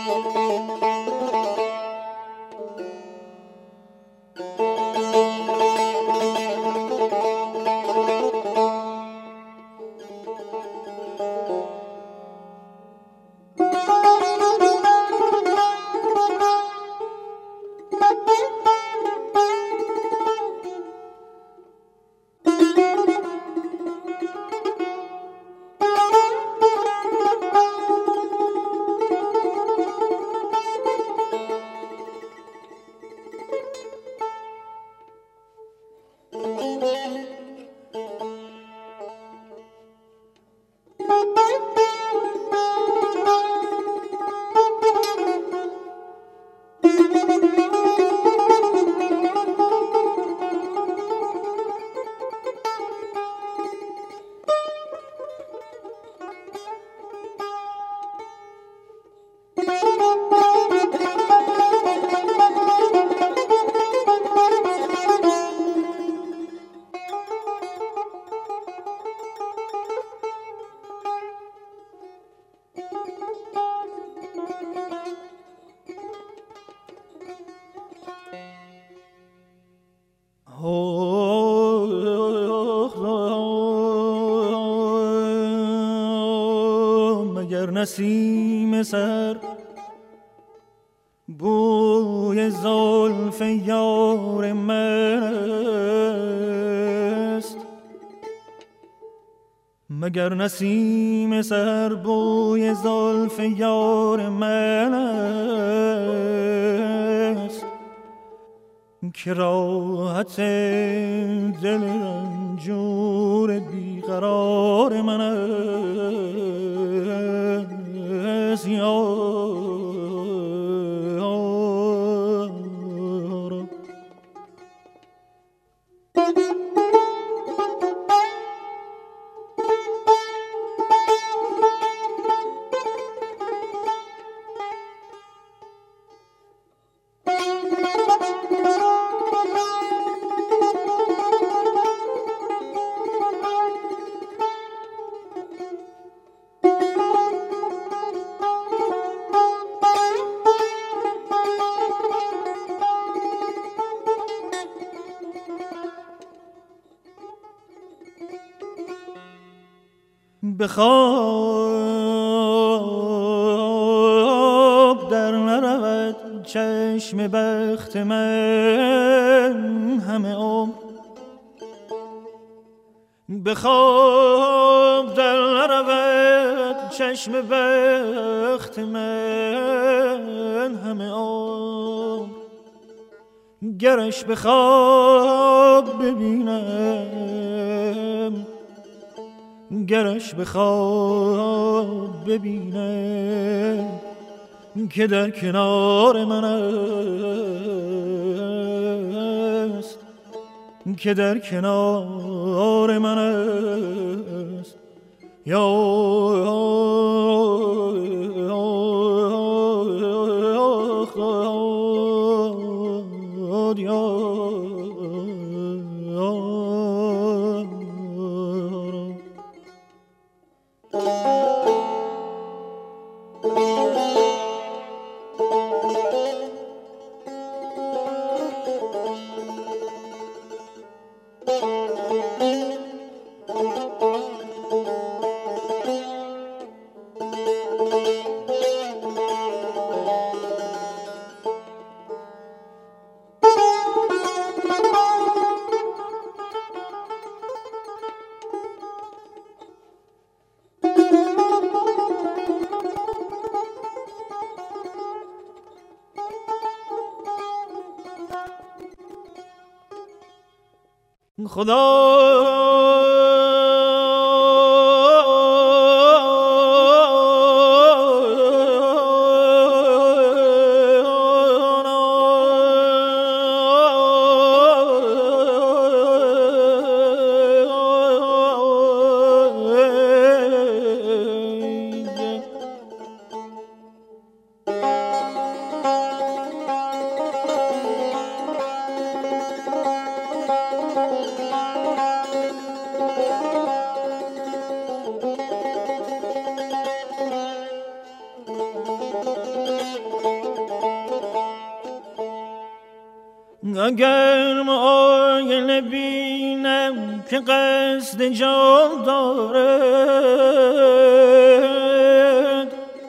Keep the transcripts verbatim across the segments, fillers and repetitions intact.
مگر نسیم سر بوی زلف یار من است، مگر نسیم سر بوی زلف یار من است که راحت دل رنجور بیقرار من است. به خواب در نرود چشم بخت من همه عمر، به خواب در نرود چشم بخت من همه عمر، گرش به خواب ببینم، گرش به خواب ببینم که در کنار من است، که در کنار من است. یا خدا اگر معاینه بینم که قصد جان دارد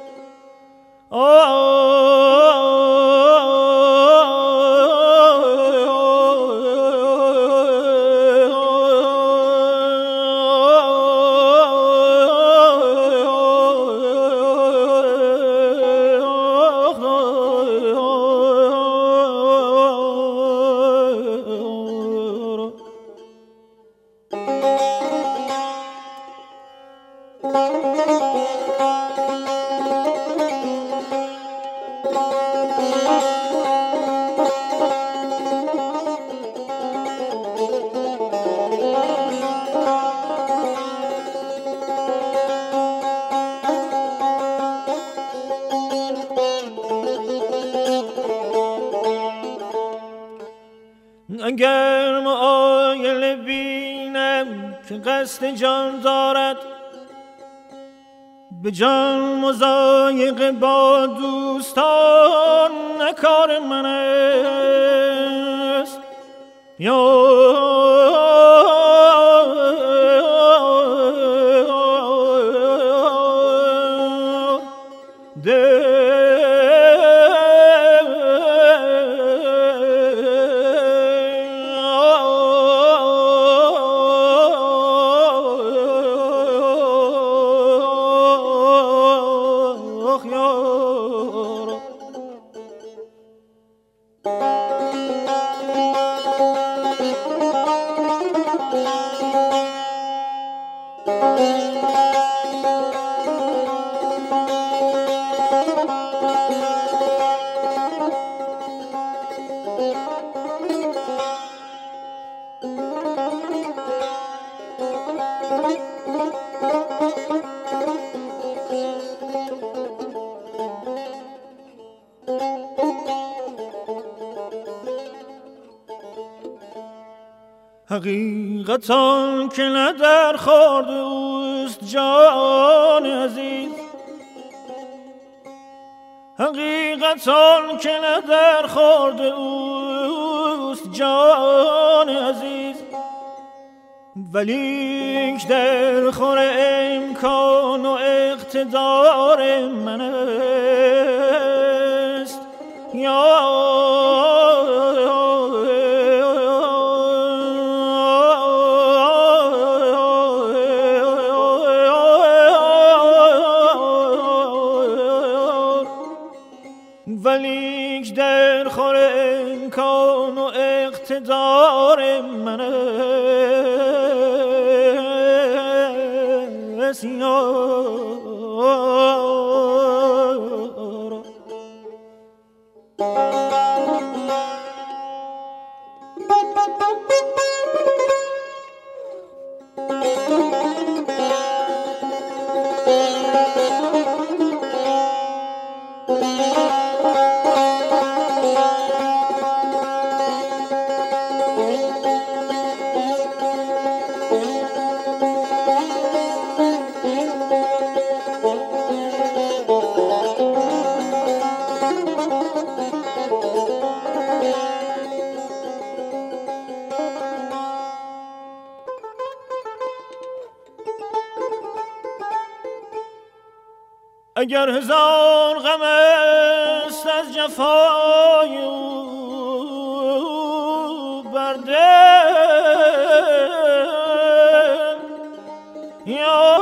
اگر معایل بینم که قصد جان دارد به جان مضایقه با دوستان نکار من است یا حقیقتان که نه در خورد اوست جان عزیز حقیقتان که نه در خورد اوست جان عزیز ولیک در خور امکان و اقتدار من است یا ولیک در خور امکان و اقتدار من است یا اگر هزار غم است از جفای او بر دل یا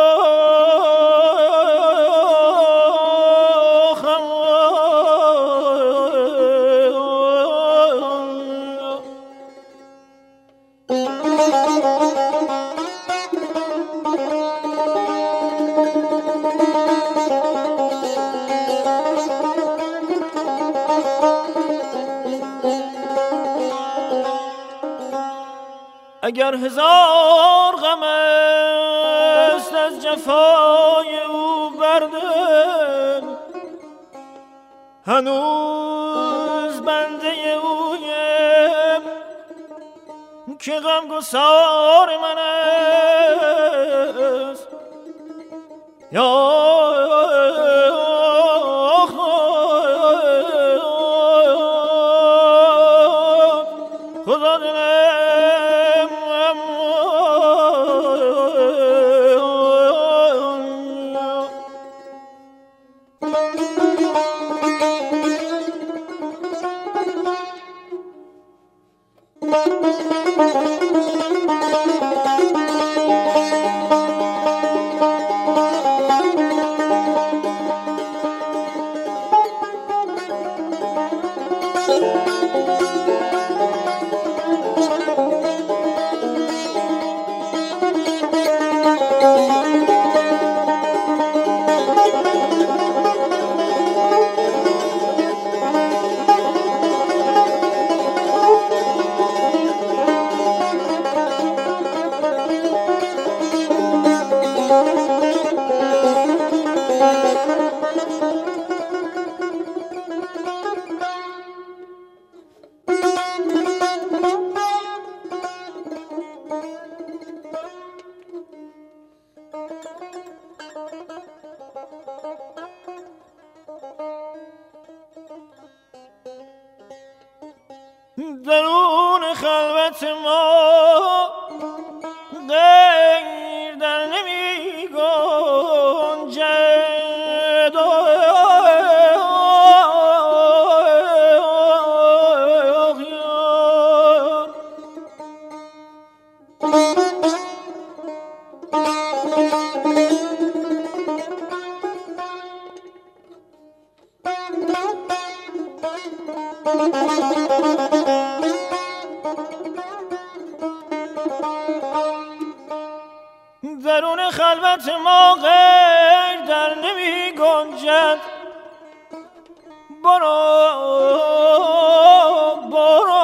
اگر هزار غم است از جفای او بر دل هنوز بنده اویم که غمگسار من است یا درون خلوت ما غیر در نمی گنجد درون خلوت ما غیر در نمی گنجد. برو برو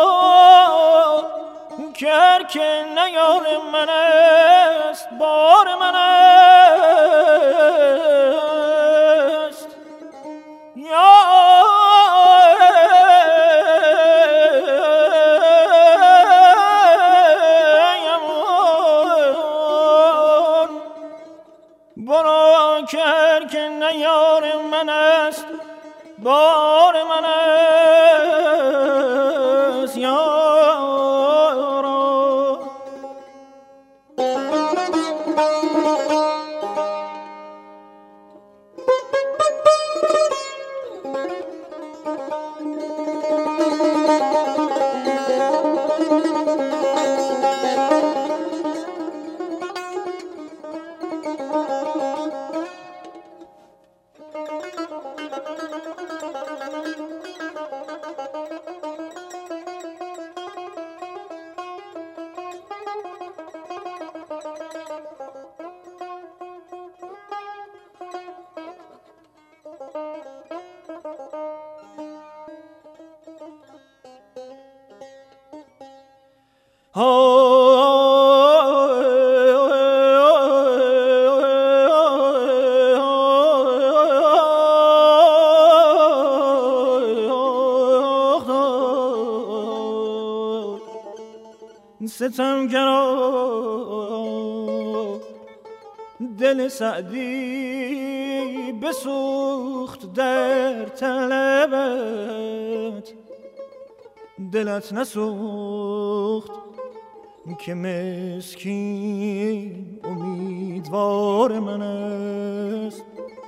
که هر که نیار من است بار من است. یا برو که هر که نیار من است بار من است. یارا ستمگرا دل سعدی بسوخت در طلبت، دلت نسوخت که مسکین امیدوار من است.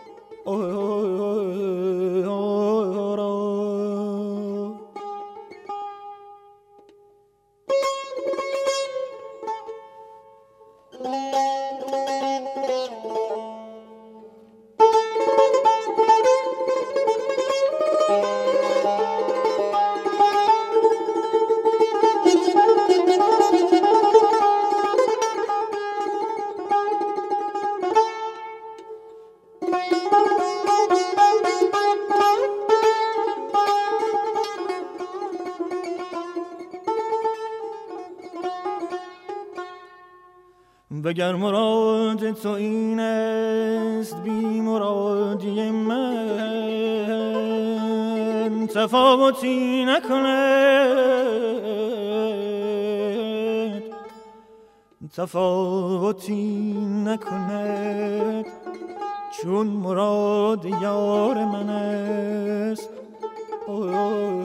وگر مراد تو این است بی مرادی من، تفاوتی نکند تفاوتی نکند چون مراد یار من است.